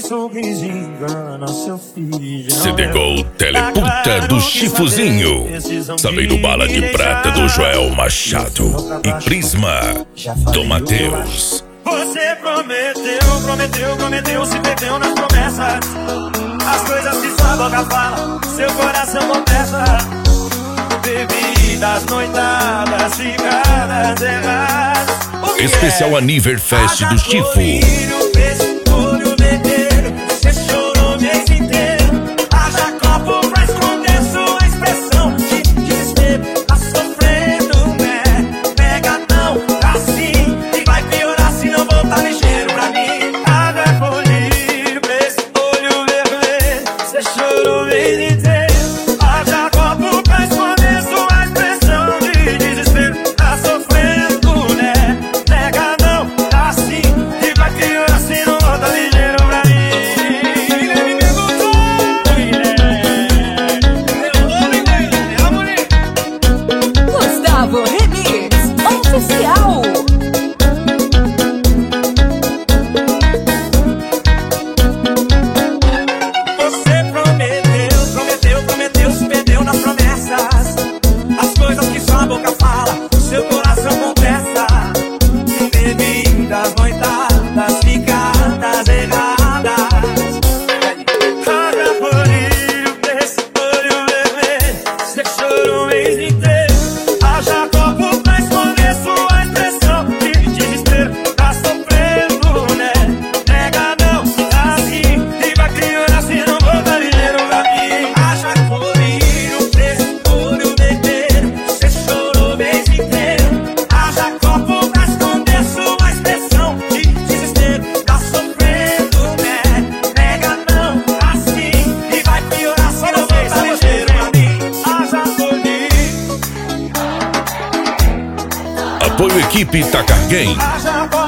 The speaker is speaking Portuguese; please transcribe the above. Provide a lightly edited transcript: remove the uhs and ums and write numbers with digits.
sorriso engana seu filho. CD Gol Teleputa do Chifuzinho. Também do Bala de Prata do Joel Machado. E Prisma do Matheus. Você prometeu, se perdeu nas promessas. As coisas que sua boca fala, seu coração confessa. Bebidas, noitadas, ficadas erradas. Especial Aniver Fest do Chifu. Apoio Equipe Itacarguém.